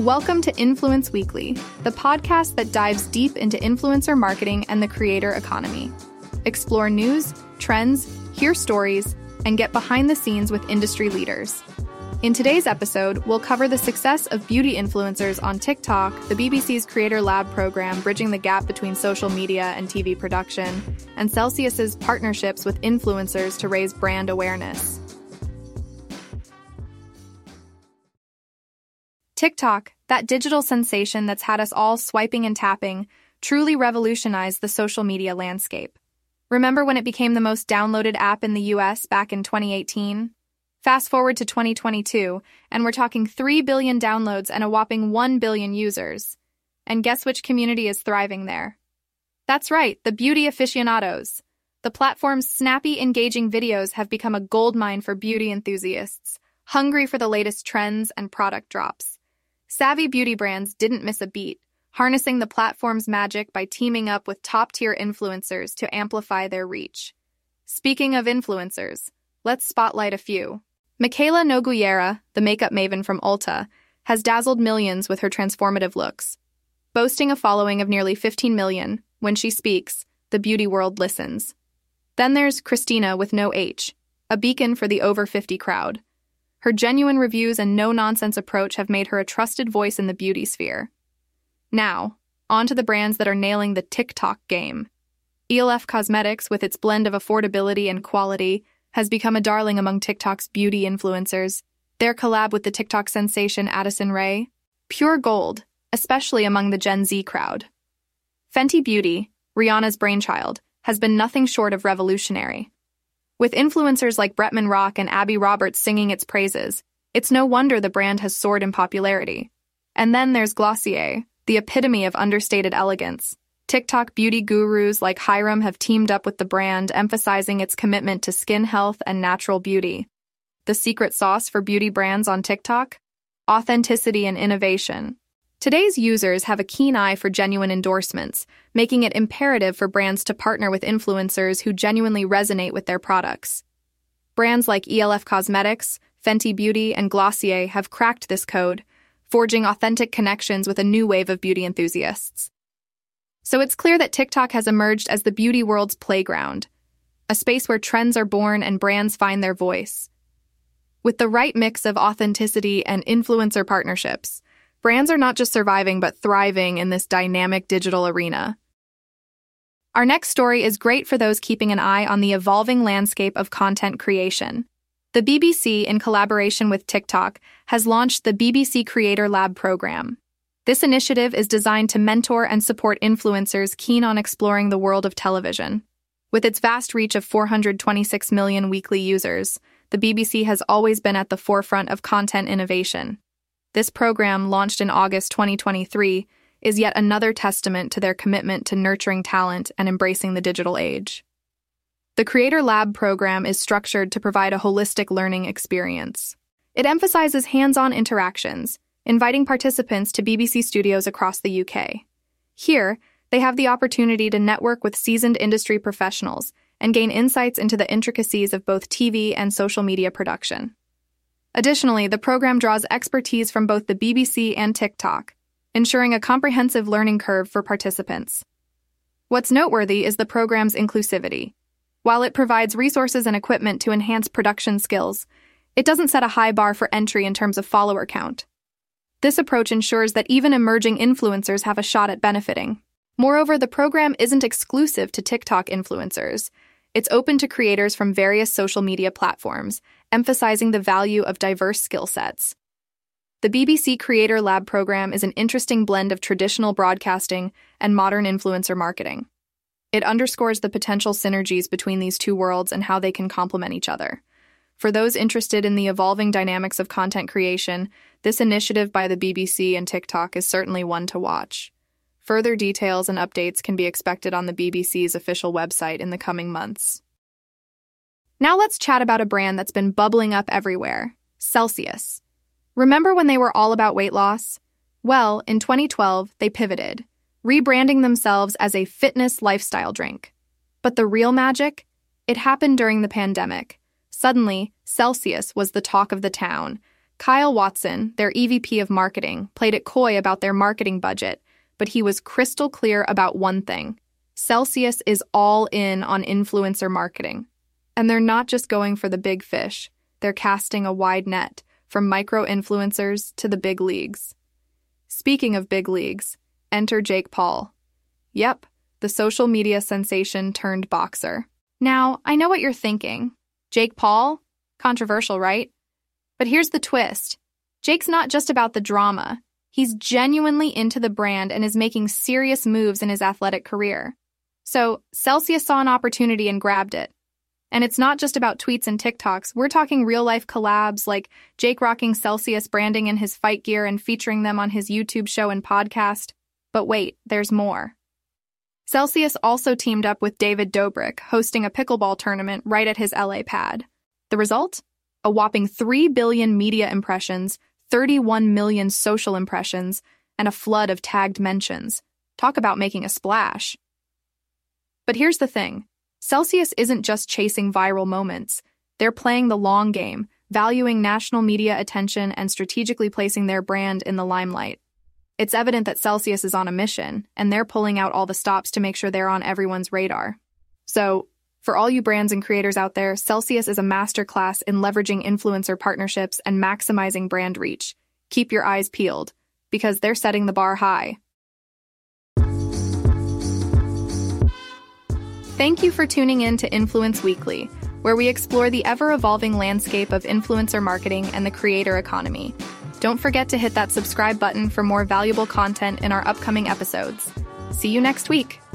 Welcome to Influence Weekly, the podcast that dives deep into influencer marketing and the creator economy. Explore news, trends, hear stories, and get behind the scenes with industry leaders. In today's episode, we'll cover the success of beauty influencers on TikTok, the BBC's Creator Lab program bridging the gap between social media and TV production, and Celsius's partnerships with influencers to raise brand awareness. TikTok, that digital sensation that's had us all swiping and tapping, truly revolutionized the social media landscape. Remember when it became the most downloaded app in the US back in 2018? Fast forward to 2022, and we're talking 3 billion downloads and a whopping 1 billion users. And guess which community is thriving there? That's right, the beauty aficionados. The platform's snappy, engaging videos have become a goldmine for beauty enthusiasts, hungry for the latest trends and product drops. Savvy beauty brands didn't miss a beat, harnessing the platform's magic by teaming up with top-tier influencers to amplify their reach. Speaking of influencers, let's spotlight a few. Mikayla Nogueira, the makeup maven from Ulta, has dazzled millions with her transformative looks. Boasting a following of nearly 15 million, when she speaks, the beauty world listens. Then there's Christina with no H, a beacon for the over 50 crowd. Her genuine reviews and no-nonsense approach have made her a trusted voice in the beauty sphere. Now, on to the brands that are nailing the TikTok game. ELF Cosmetics, with its blend of affordability and quality, has become a darling among TikTok's beauty influencers. Their collab with the TikTok sensation Addison Rae, pure gold, especially among the Gen Z crowd. Fenty Beauty, Rihanna's brainchild, has been nothing short of revolutionary. With influencers like Bretman Rock and Abby Roberts singing its praises, it's no wonder the brand has soared in popularity. And then there's Glossier, the epitome of understated elegance. TikTok beauty gurus like Hiram have teamed up with the brand, emphasizing its commitment to skin health and natural beauty. The secret sauce for beauty brands on TikTok? Authenticity and innovation. Today's users have a keen eye for genuine endorsements, making it imperative for brands to partner with influencers who genuinely resonate with their products. Brands like ELF Cosmetics, Fenty Beauty, and Glossier have cracked this code, forging authentic connections with a new wave of beauty enthusiasts. So it's clear that TikTok has emerged as the beauty world's playground, a space where trends are born and brands find their voice. With the right mix of authenticity and influencer partnerships, brands are not just surviving but thriving in this dynamic digital arena. Our next story is great for those keeping an eye on the evolving landscape of content creation. The BBC, in collaboration with TikTok, has launched the BBC Creator Lab program. This initiative is designed to mentor and support influencers keen on exploring the world of television. With its vast reach of 426 million weekly users, the BBC has always been at the forefront of content innovation. This program, launched in August 2023, is yet another testament to their commitment to nurturing talent and embracing the digital age. The Creator Lab program is structured to provide a holistic learning experience. It emphasizes hands-on interactions, inviting participants to BBC studios across the UK. Here, they have the opportunity to network with seasoned industry professionals and gain insights into the intricacies of both TV and social media production. Additionally, the program draws expertise from both the BBC and TikTok, ensuring a comprehensive learning curve for participants. What's noteworthy is the program's inclusivity. While it provides resources and equipment to enhance production skills, it doesn't set a high bar for entry in terms of follower count. This approach ensures that even emerging influencers have a shot at benefiting. Moreover, the program isn't exclusive to TikTok influencers. It's open to creators from various social media platforms, emphasizing the value of diverse skill sets. The BBC Creator Lab program is an interesting blend of traditional broadcasting and modern influencer marketing. It underscores the potential synergies between these two worlds and how they can complement each other. For those interested in the evolving dynamics of content creation, this initiative by the BBC and TikTok is certainly one to watch. Further details and updates can be expected on the BBC's official website in the coming months. Now let's chat about a brand that's been bubbling up everywhere, Celsius. Remember when they were all about weight loss? Well, in 2012, they pivoted, rebranding themselves as a fitness lifestyle drink. But the real magic? It happened during the pandemic. Suddenly, Celsius was the talk of the town, Kyle Watson, their EVP of marketing, played it coy about their marketing budget, but he was crystal clear about one thing. Celsius is all in on influencer marketing. And they're not just going for the big fish. They're casting a wide net, from micro-influencers to the big leagues. Speaking of big leagues, enter Jake Paul. Yep, the social media sensation turned boxer. Now, I know what you're thinking. Jake Paul? Controversial, right? But here's the twist. Jake's not just about the drama. He's genuinely into the brand and is making serious moves in his athletic career. So, Celsius saw an opportunity and grabbed it. And it's not just about tweets and TikToks. We're talking real-life collabs like Jake rocking Celsius branding in his fight gear and featuring them on his YouTube show and podcast. But wait, there's more. Celsius also teamed up with David Dobrik, hosting a pickleball tournament right at his LA pad. The result? A whopping 3 billion media impressions, 31 million social impressions, and a flood of tagged mentions. Talk about making a splash. But here's the thing. Celsius isn't just chasing viral moments. They're playing the long game, valuing national media attention and strategically placing their brand in the limelight. It's evident that Celsius is on a mission, and they're pulling out all the stops to make sure they're on everyone's radar. So, for all you brands and creators out there, Celsius is a masterclass in leveraging influencer partnerships and maximizing brand reach. Keep your eyes peeled, because they're setting the bar high. Thank you for tuning in to Influence Weekly, where we explore the ever-evolving landscape of influencer marketing and the creator economy. Don't forget to hit that subscribe button for more valuable content in our upcoming episodes. See you next week.